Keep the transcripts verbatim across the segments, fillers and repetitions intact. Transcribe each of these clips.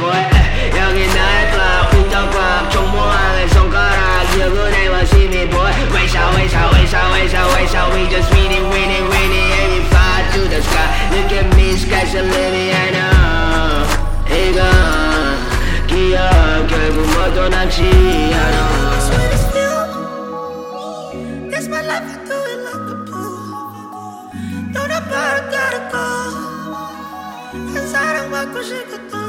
boy. 여기 나의 club window club 총모항의 손가락 기억은 해와 시민 boy. 외샤 외샤 외샤 외샤 외샤 we just winning winning winning and we fly to the sky. Look at me sky's a living I know. 이건 기억 결국 뭐도 남지 않아. That's my life, I do it like a pool. Don't nobody gotta go. 난 사랑받고 싶거든.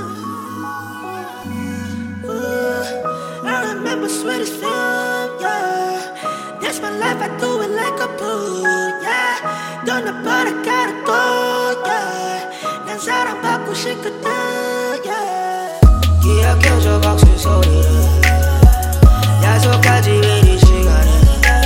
I remember sweetest film, yeah. That's my life, I do it like a pool, yeah. Don't nobody gotta go, yeah. 난 사랑받고 싶거든, yeah. 기억해줘 박수 소리를 약속하지 이 시간에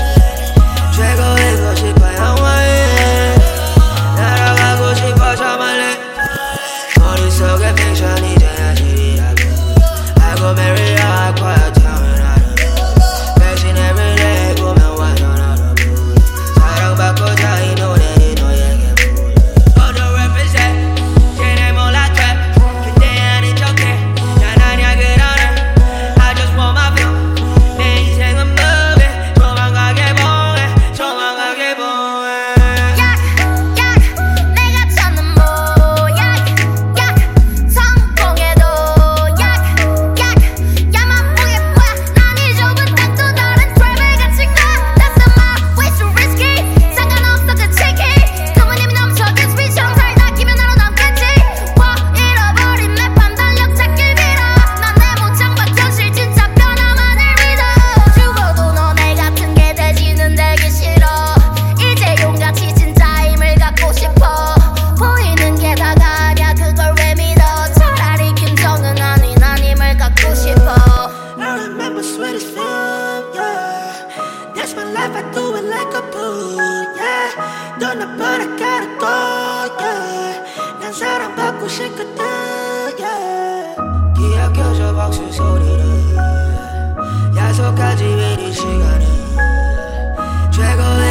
최고이고 싶어 영화에 날아가고 싶어 저 멀리 머릿속에 픽션 이제야 진리라고 알고 marry her quiet town 나를 대신 everyday 보면 완전 알아보여 사랑받고자 이 노래는 너에게 불러 Auto represent 쟤네 몰라 trap 그때 아닌 척해 난 아냐 그러네 I just want my feel 내 인생은 moving 도망가게 보해 도망가게 보해 약, 약, 내가 찾는 모양 약, 성공해도 약, 약, 야만 보게 뭐야 난 이 좁은 땅도 다른 트래블 같은 거 That's not my way too risky 상관없어 그 체키 부모님이 넘쳐 그 스피처럼 살다 끼면 나로 남겠지 와 잃어버린 내 판단력 찾길 빌어 난 내 모창과 현실 진짜 변화만을 믿어 죽어도 너네 같은 게 되지는 되기 싫어 이제 용같이 진짜 힘을 갖고 싶어 보이는 게 다가 아냐 그걸 왜 믿어 차라리 김정은 아닌 난 힘을 갖고 싶어 I remember sweetest film, yeah. That's my life, I do it like a pool, yeah. Don't nobody gotta go, yeah. 난 사랑받고 싶거든, yeah. 기억해줘 박수 소리를 약속하지 이 시간에 최고